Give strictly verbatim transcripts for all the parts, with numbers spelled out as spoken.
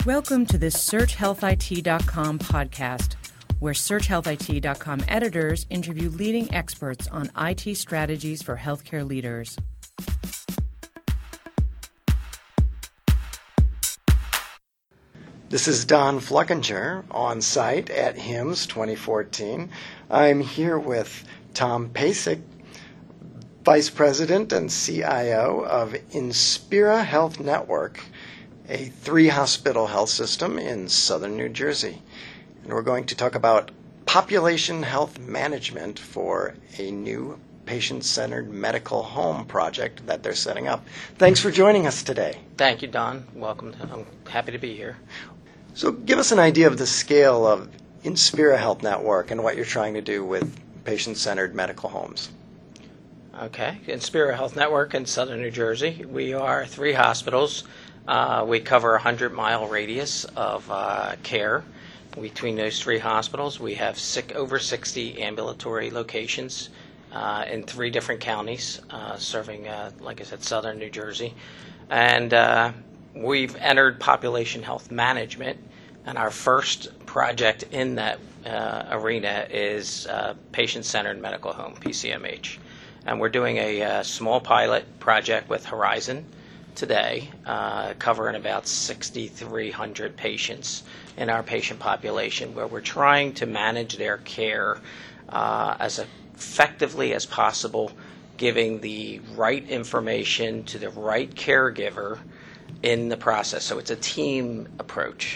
Welcome to the Search Health I T dot com podcast, where Search Health I T dot com editors interview leading experts on I T strategies for healthcare leaders. This is Don Fluckinger on site at HIMSS twenty fourteen. I'm here with Tom Pasek, Vice President and C I O of Inspira Health Network, a three-hospital health system in southern New Jersey. And we're going to talk about population health management for a new patient-centered medical home project that they're setting up. Thanks for joining us today. Thank you, Don. Welcome. I'm happy to be here. So give us an idea of the scale of Inspira Health Network and what you're trying to do with patient-centered medical homes. Okay. Inspira Health Network in southern New Jersey. We are three hospitals. Uh, we cover a hundred-mile radius of uh, care between those three hospitals. We have six, over sixty ambulatory locations uh, in three different counties, uh, serving, uh, like I said, southern New Jersey. And uh, we've entered population health management, and our first project in that uh, arena is uh, patient-centered medical home, P C M H. And we're doing a, uh small pilot project with Horizon today, uh, covering about six thousand three hundred patients in our patient population, where we're trying to manage their care uh, as effectively as possible, giving the right information to the right caregiver in the process. So it's a team approach.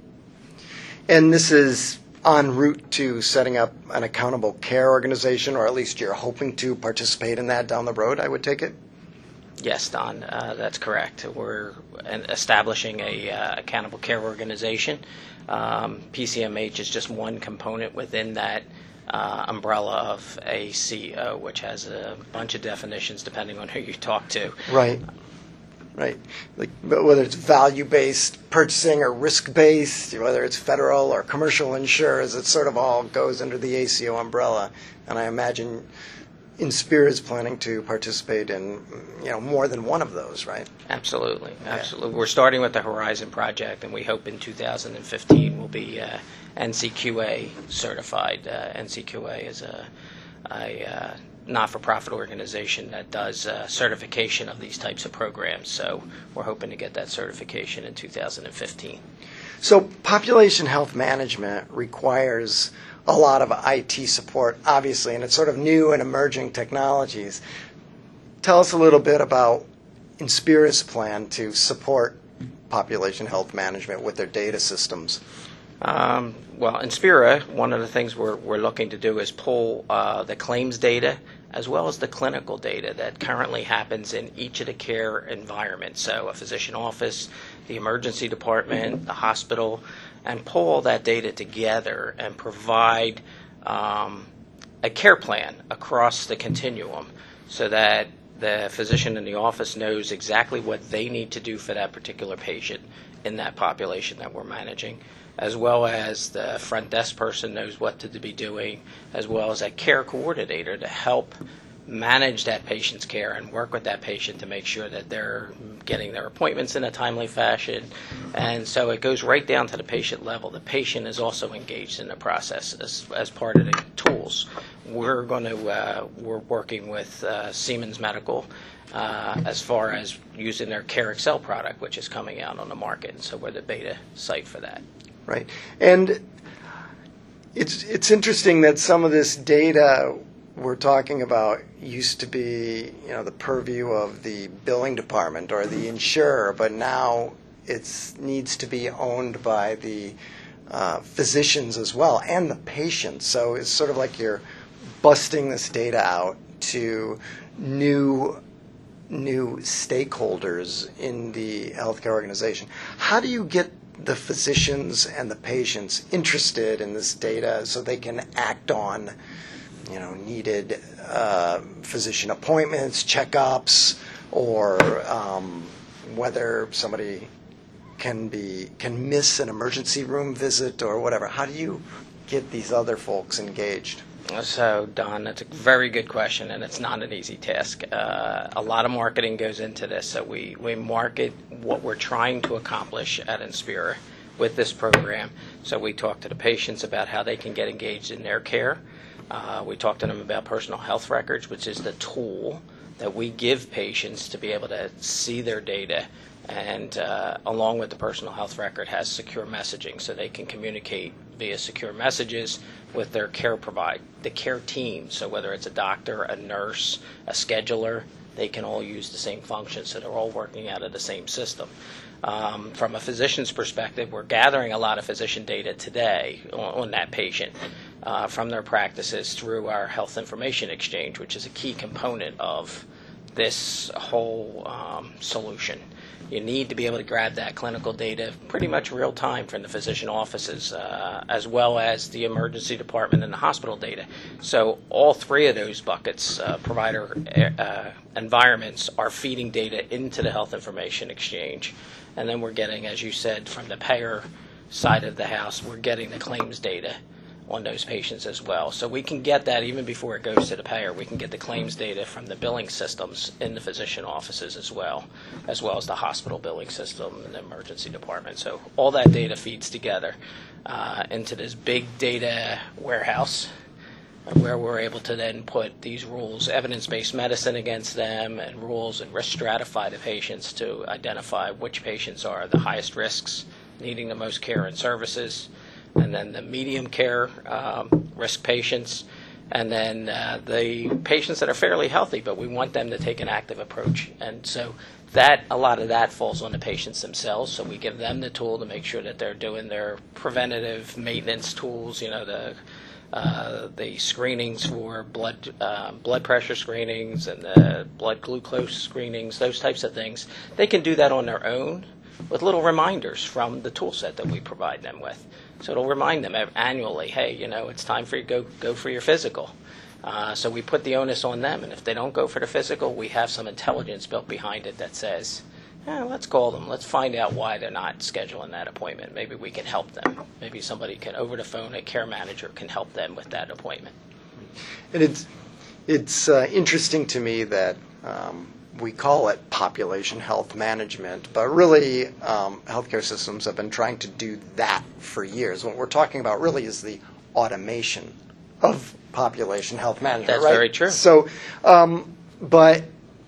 And this is en route to setting up an accountable care organization, or at least you're hoping to participate in that down the road, I would take it? Yes, Don, uh, that's correct. We're establishing a uh, accountable care organization. Um, P C M H is just one component within that uh, umbrella of A C O, which has a bunch of definitions depending on who you talk to. Right, right. Like whether it's value-based purchasing or risk-based, whether it's federal or commercial insurers, it sort of all goes under the A C O umbrella. And I imagine Inspira is planning to participate in, you know, more than one of those, right? Absolutely, absolutely. Yeah. We're starting with the Horizon project, and we hope in two thousand fifteen we'll be uh, N C Q A certified. Uh, N C Q A is a, a uh, not-for-profit organization that does uh, certification of these types of programs. So we're hoping to get that certification in two thousand fifteen. So population health management requires a lot of I T support, obviously, and it's sort of new and emerging technologies. Tell us a little bit about Inspira's plan to support population health management with their data systems. Um, well, Inspira, one of the things we're, we're looking to do is pull uh, the claims data as well as the clinical data that currently happens in each of the care environments. So a physician office, the emergency department, the hospital, and pull all that data together and provide um, a care plan across the continuum so that the physician in the office knows exactly what they need to do for that particular patient in that population that we're managing, as well as the front desk person knows what to be doing, as well as a care coordinator to help manage that patient's care and work with that patient to make sure that they're getting their appointments in a timely fashion. And so it goes right down to the patient level. The patient is also engaged in the process as, as part of the tools. We're going to uh, we're working with uh, Siemens Medical uh, as far as using their Care Excel product, which is coming out on the market. And so we're the beta site for that. Right. And it's it's interesting that some of this data we're talking about used to be, you know, the purview of the billing department or the insurer, but now it needs to be owned by the uh, physicians as well and the patients. So it's sort of like you're busting this data out to new new stakeholders in the healthcare organization. How do you get the physicians and the patients interested in this data so they can act on, you know, needed uh, physician appointments, checkups, or um, whether somebody can be can miss an emergency room visit or whatever? How do you get these other folks engaged? So, Don, that's a very good question, and it's not an easy task. Uh, a lot of marketing goes into this. So we, we market what we're trying to accomplish at Inspira with this program. So we talk to the patients about how they can get engaged in their care. Uh, we talk to them about personal health records, which is the tool that we give patients to be able to see their data, and uh, along with the personal health record has secure messaging, so they can communicate via secure messages with their care provider, the care team. So whether it's a doctor, a nurse, a scheduler, they can all use the same function, so they're all working out of the same system. Um, from a physician's perspective, we're gathering a lot of physician data today on, on that patient uh, from their practices through our health information exchange, which is a key component of this whole um, solution. You need to be able to grab that clinical data pretty much real time from the physician offices, uh, as well as the emergency department and the hospital data. So all three of those buckets, uh, provider uh, environments, are feeding data into the health information exchange. And then we're getting, as you said, from the payer side of the house, we're getting the claims data on those patients as well. So we can get that even before it goes to the payer. We can get the claims data from the billing systems in the physician offices as well, as well as the hospital billing system and the emergency department. So all that data feeds together uh, into this big data warehouse, where we're able to then put these rules, evidence-based medicine against them, and rules and risk stratify the patients to identify which patients are the highest risks, needing the most care and services, and then the medium care um, risk patients, and then uh, the patients that are fairly healthy, but we want them to take an active approach. And so that a lot of that falls on the patients themselves, so we give them the tool to make sure that they're doing their preventative maintenance tools, you know, the uh, the screenings for blood uh, blood pressure screenings and the blood glucose screenings, those types of things. They can do that on their own with little reminders from the tool set that we provide them with. So it'll remind them annually, hey, you know, it's time for you to go, go for your physical. Uh, so we put the onus on them, and if they don't go for the physical, we have some intelligence built behind it that says, eh, let's call them. Let's find out why they're not scheduling that appointment. Maybe we can help them. Maybe somebody can, over the phone, a care manager can help them with that appointment. And it's, it's uh, interesting to me that um, we call it population health management, but really um, healthcare systems have been trying to do that for years. What we're talking about really is the automation of population health management. That's right? very true. So, um, but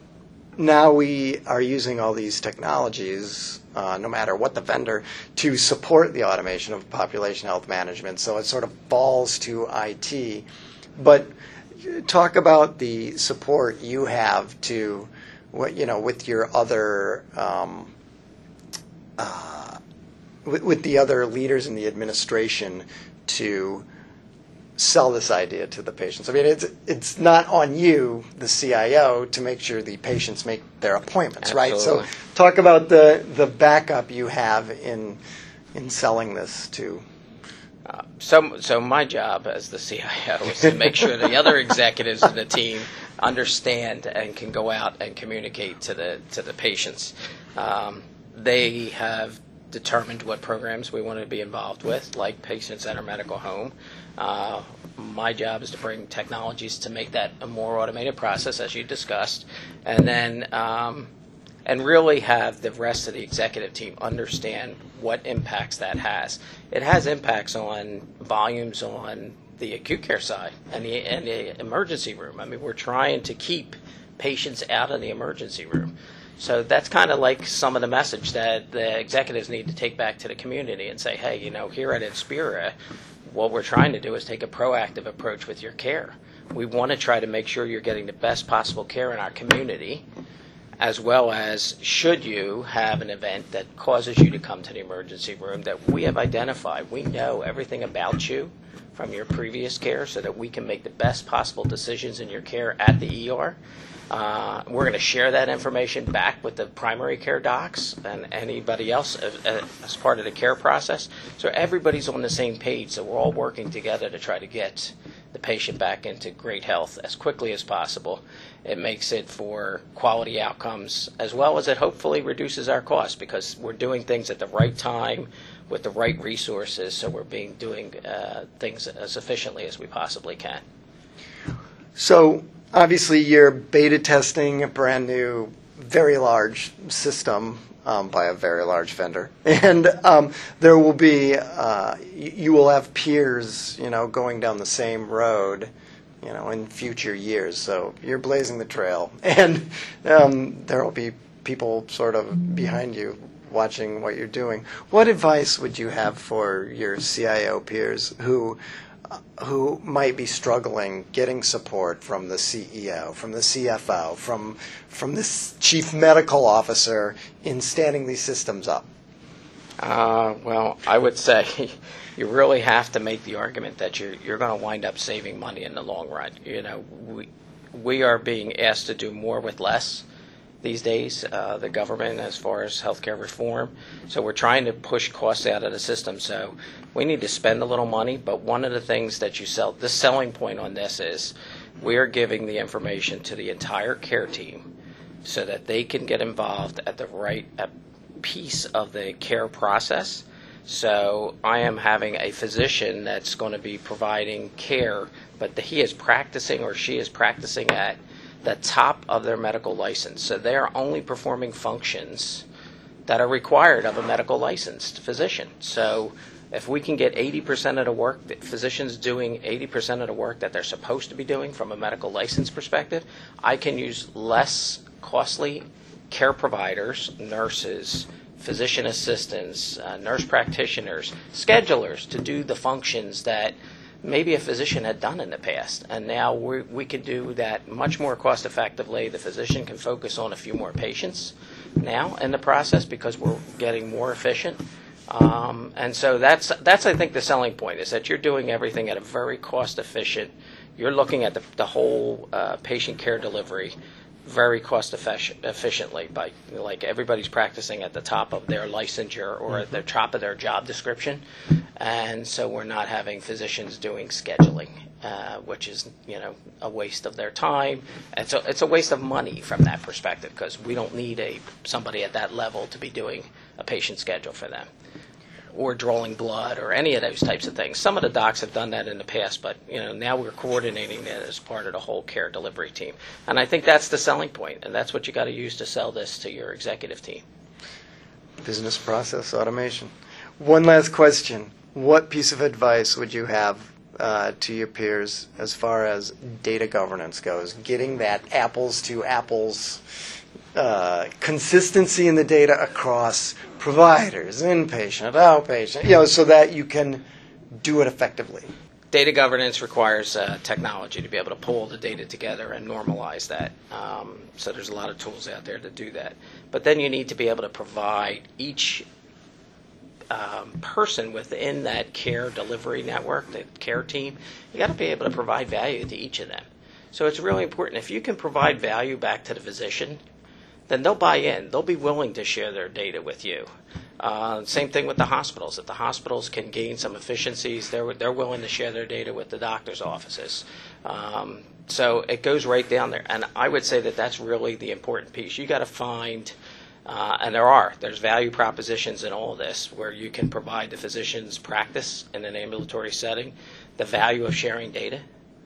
now we are using all these technologies, uh, no matter what the vendor, to support the automation of population health management. So it sort of falls to I T. But talk about the support you have to, what you know, with your other, um, uh, with, with the other leaders in the administration to sell this idea to the patients. I mean, it's it's not on you, the C I O, to make sure the patients make their appointments, Absolutely. right? So talk about the, the backup you have in in selling this to. Uh, so, so my job as the C I O is to make sure the other executives in the team understand and can go out and communicate to the to the patients. Um, they have determined what programs we want to be involved with, like patient-centered medical home. Uh, my job is to bring technologies to make that a more automated process, as you discussed, and then um, and really have the rest of the executive team understand what impacts that has. It has impacts on volumes on the acute care side and the, and the emergency room. I mean, we're trying to keep patients out of the emergency room. So that's kind of like some of the message that the executives need to take back to the community and say, hey, you know, here at Inspira, what we're trying to do is take a proactive approach with your care. We want to try to make sure you're getting the best possible care in our community, as well as should you have an event that causes you to come to the emergency room that we have identified. We know everything about you from your previous care so that we can make the best possible decisions in your care at the E R. Uh, we're going to share that information back with the primary care docs and anybody else as, as part of the care process. So everybody's on the same page, so we're all working together to try to get the patient back into great health as quickly as possible. It makes it for quality outcomes, as well as it hopefully reduces our costs, because we're doing things at the right time with the right resources, so we're being doing uh, things as efficiently as we possibly can. So obviously you're beta testing a brand new very large system um, by a very large vendor, and um, there will be uh, you, you will have peers, you know, going down the same road, you know, in future years. So you're blazing the trail, and um, there will be people sort of behind you watching what you're doing. What advice would you have for your C I O peers who who might be struggling getting support from the C E O, from the C F O, from from this chief medical officer in standing these systems up? Uh, well, I would say you really have to make the argument that you're you're going to wind up saving money in the long run. You know, we we are being asked to do more with less these days, uh, the government, as far as healthcare reform. So we're trying to push costs out of the system. So we need to spend a little money. But one of the things that you sell, the selling point on this is we are giving the information to the entire care team so that they can get involved at the right at piece of the care process. So I am having a physician that's going to be providing care, but the, he is practicing or she is practicing at the top of their medical license. So they are only performing functions that are required of a medical licensed physician. So if we can get eighty percent of the work, that physicians doing eighty percent of the work that they're supposed to be doing from a medical license perspective, I can use less costly care providers, nurses, physician assistants, uh, nurse practitioners, schedulers to do the functions that maybe a physician had done in the past. And now we we can do that much more cost effectively. The physician can focus on a few more patients now in the process because we're getting more efficient. Um, and so that's, that's I think, the selling point is that you're doing everything at a very cost efficient. You're looking at the, the whole uh, patient care delivery very cost efficient, efficiently by, like, everybody's practicing at the top of their licensure or at the top of their job description. And so we're not having physicians doing scheduling, uh, which is, you know, a waste of their time. And so it's a waste of money from that perspective because we don't need a somebody at that level to be doing a patient schedule for them or drawing blood or any of those types of things. Some of the docs have done that in the past, but, you know, now we're coordinating that as part of the whole care delivery team. And I think that's the selling point, and that's what you got to use to sell this to your executive team. Business process automation. One last question. What piece of advice would you have uh, to your peers as far as data governance goes? Getting that apples to apples uh, consistency in the data across providers, inpatient, outpatient, you know, so that you can do it effectively. Data governance requires uh, technology to be able to pull the data together and normalize that. Um, so there's a lot of tools out there to do that. But then you need to be able to provide each um, person within that care delivery network, the care team, you got to be able to provide value to each of them. So it's really important. If you can provide value back to the physician, then they'll buy in. They'll be willing to share their data with you. Uh, same thing with the hospitals. If the hospitals can gain some efficiencies, they're they're willing to share their data with the doctor's offices. Um, so it goes right down there. And I would say that that's really the important piece. You got to find, uh, and there are, there's value propositions in all of this where you can provide the physician's practice in an ambulatory setting, the value of sharing data.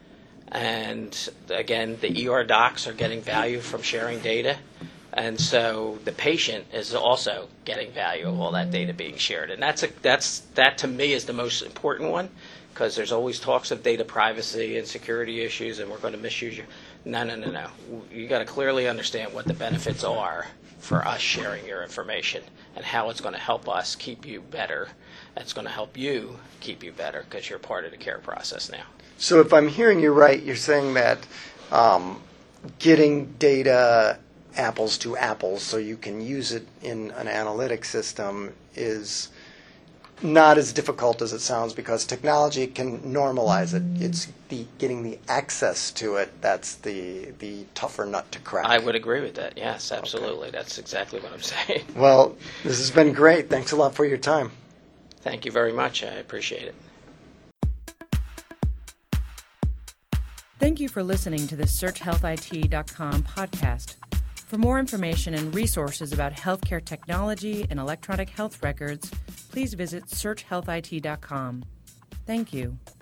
And again, the E R docs are getting value from sharing data. And so the patient is also getting value of all that data being shared. And that's a, that's that to me is the most important one because there's always talks of data privacy and security issues and we're going to misuse your. No, no, no, no. You got to clearly understand what the benefits are for us sharing your information and how it's going to help us keep you better. It's going to help you keep you better because you're part of the care process now. So if I'm hearing you right, you're saying that um, getting data apples to apples so you can use it in an analytic system is not as difficult as it sounds because technology can normalize it. It's the getting the access to it that's the the tougher nut to crack. I would agree with that. Yes, absolutely. Okay. That's exactly what I'm saying. Well, this has been great. Thanks a lot for your time. Thank you very much. I appreciate it. Thank you for listening to the search health I T dot com podcast. For more information and resources about healthcare technology and electronic health records, please visit search health I T dot com. Thank you.